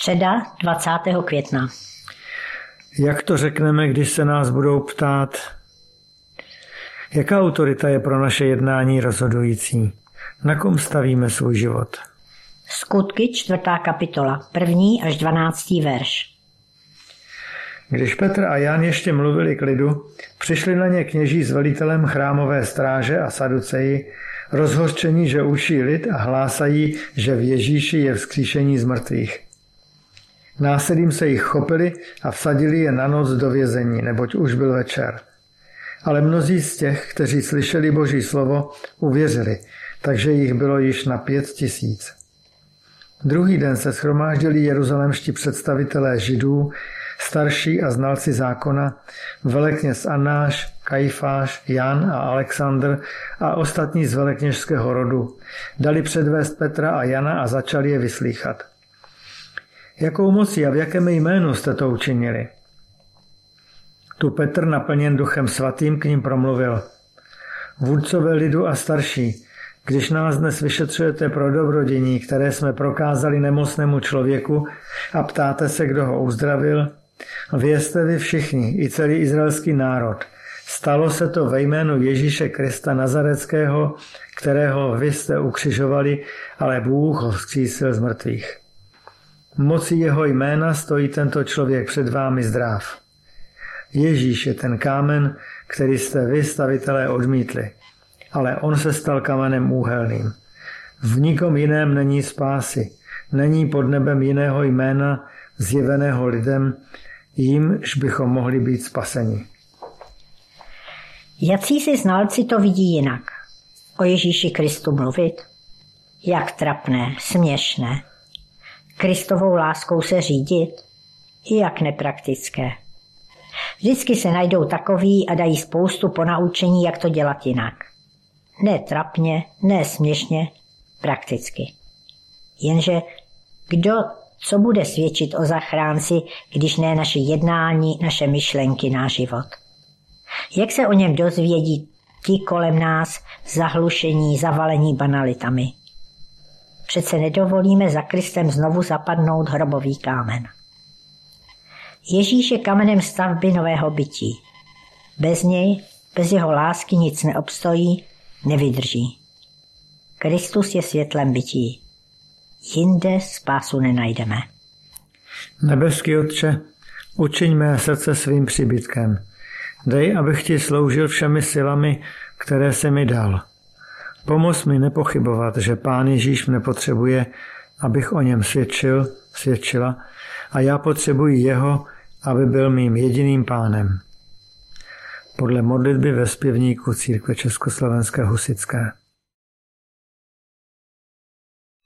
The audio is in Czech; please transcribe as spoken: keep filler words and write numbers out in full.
Středa dvacátého května. Jak to řekneme, když se nás budou ptát, jaká autorita je pro naše jednání rozhodující? Na kom stavíme svůj život? Skutky, čtvrtá kapitola, první až dvanáctý verš. Když Petr a Jan ještě mluvili k lidu, přišli na ně kněží s velitelem chrámové stráže a saduceji, rozhořčení, že učí lid a hlásají, že v Ježíši je vzkříšení z mrtvých. Násilím se jich chopili a vsadili je na noc do vězení, neboť už byl večer. Ale mnozí z těch, kteří slyšeli Boží slovo, uvěřili, takže jich bylo již na pět tisíc. Druhý den se shromáždili jeruzalemští představitelé Židů, starší a znalci zákona, velekněz Annáš, Kajfáš, Jan a Alexandr a ostatní z velekněžského rodu. Dali předvést Petra a Jana a začali je vyslýchat. Jakou mocí a v jakém jménu jste to učinili? Tu Petr, naplněn Duchem svatým, k ním promluvil. Vůdcové lidu a starší, když nás dnes vyšetřujete pro dobrodění, které jsme prokázali nemocnému člověku a ptáte se, kdo ho uzdravil, vězte vy všichni, i celý izraelský národ. Stalo se to ve jménu Ježíše Krista Nazareckého, kterého vy jste ukřižovali, ale Bůh ho vzkřísil z mrtvých. Mocí jeho jména stojí tento člověk před vámi zdrav. Ježíš je ten kámen, který jste vy, stavitelé, odmítli, ale on se stal kamenem úhelným. V nikom jiném není spásy, není pod nebem jiného jména zjeveného lidem, jimž bychom mohli být spaseni. Jací si znalci to vidí jinak? O Ježíši Kristu mluvit? Jak trapné, směšné. Kristovou láskou se řídit? I jak nepraktické. Vždycky se najdou takoví a dají spoustu ponaučení, jak to dělat jinak. Ne trapně, ne směšně, prakticky. Jenže kdo, co bude svědčit o zachránci, když ne naše jednání, naše myšlenky, náš život? Jak se o něm dozvědí ti kolem nás zahlušení, zavalení banalitami? Přece nedovolíme za Kristem znovu zapadnout hrobový kámen. Ježíš je kamenem stavby nového bytí. Bez něj, bez jeho lásky nic neobstojí, nevydrží. Kristus je světlem bytí. Jinde spásu nenajdeme. Nebeský Otče, učiň mé srdce svým příbytkem. Dej, abych ti sloužil všemi silami, které jsi mi dal. Pomoz mi nepochybovat, že Pán Ježíš mne potřebuje, abych o něm svědčil, svědčila, a já potřebuji jeho, aby byl mým jediným pánem. Podle modlitby ve zpěvníku Církve československé husitské.